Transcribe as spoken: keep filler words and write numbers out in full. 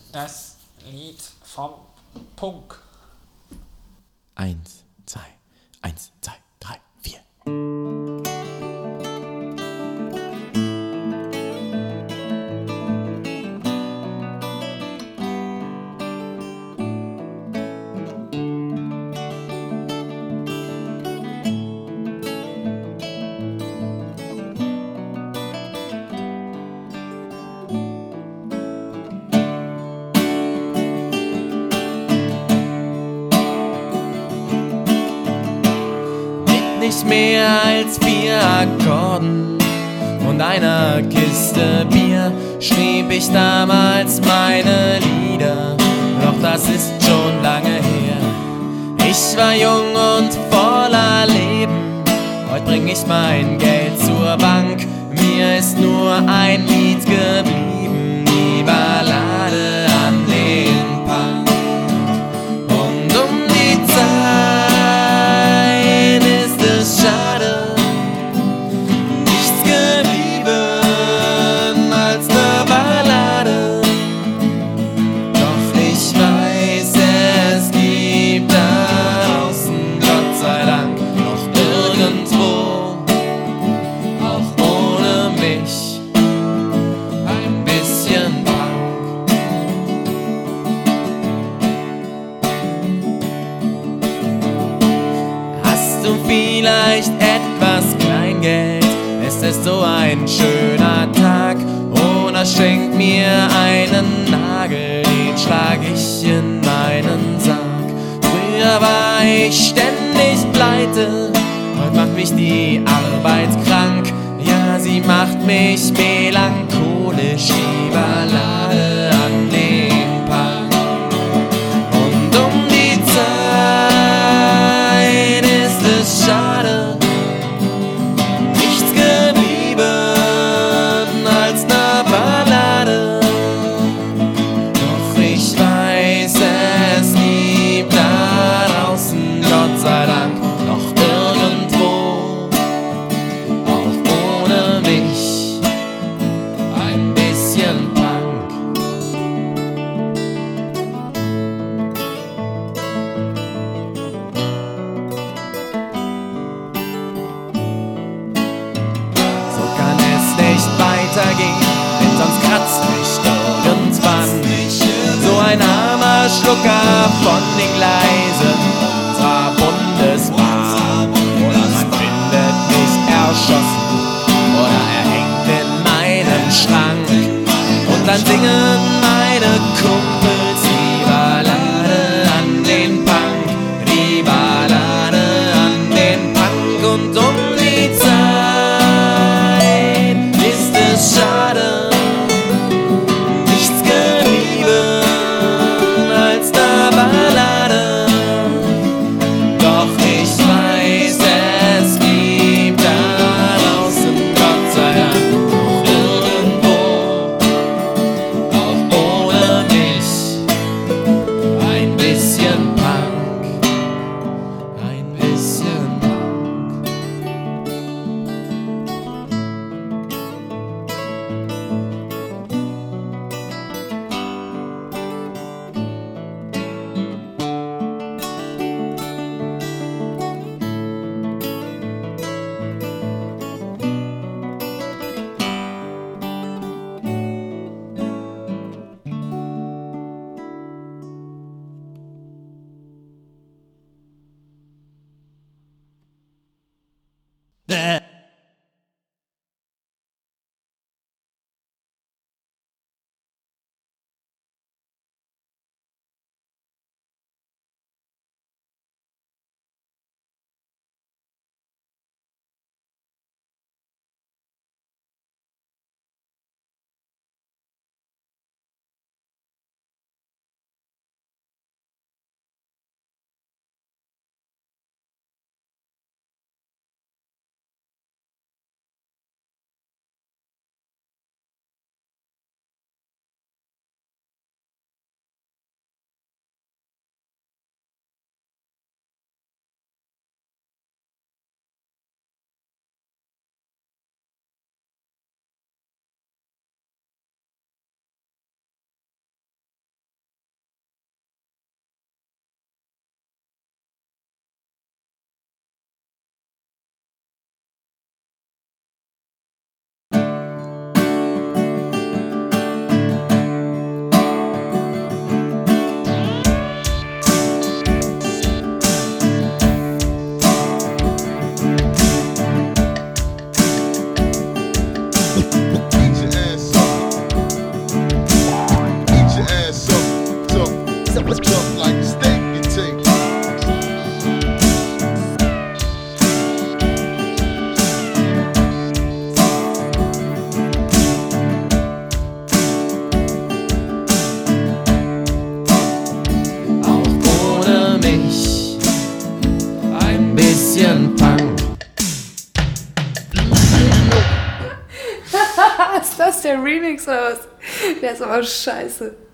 Das Lied vom Punk. Eins, zwei, eins, zwei, drei, vier. Nicht mehr als vier Akkorden und einer Kiste Bier schrieb ich damals meine Lieder, doch das ist schon lange her. Ich war jung und voller Leben, heute bring ich mein Geld zur Bank. Mir ist nur ein Lied geblieben, die Ballade an den Punk. Und um die Zeit ist es schade, nichts geblieben als ne Ballade. Doch ich weiß, es gibt da draußen, Gott sei Dank, noch irgendwo, auch ohne mich, ein bisschen Punk. Hast du vielleicht etwas Kleingeld? Es ist so ein schöner Tag. Oder schenk mir einen Nagel, den schlag ich in meinen Sarg. Früher war ich ständig pleite, heute macht mich die Arbeit krank. Ja, sie macht mich melancholisch, die Ballade an den Punk. Und um die Zeit ist es schade, nichts geblieben als ne Ballade. Doch ich weiß, es gibt da draußen, Gott sei Dank, noch irgendwo, auch ohne mich, ein bisschen Punk. So kann es nicht weitergehen, denn sonst kratzt mich irgendwann so ein armer Schlucker von den Gleisen unserer Bundesbahn. Oder man findet mich erschossen oder erhängt in meinem Schrank. Und dann singen meine Kumpels die Ballade an den Punk, die Ballade an den Punk. Und um die Zeit ist es schade, nichts geblieben als ne Ballade. Doch ich weiß, es gibt da draußen, Gott sei Dank, noch irgendwo, der Remix oder was? Der ist aber scheiße.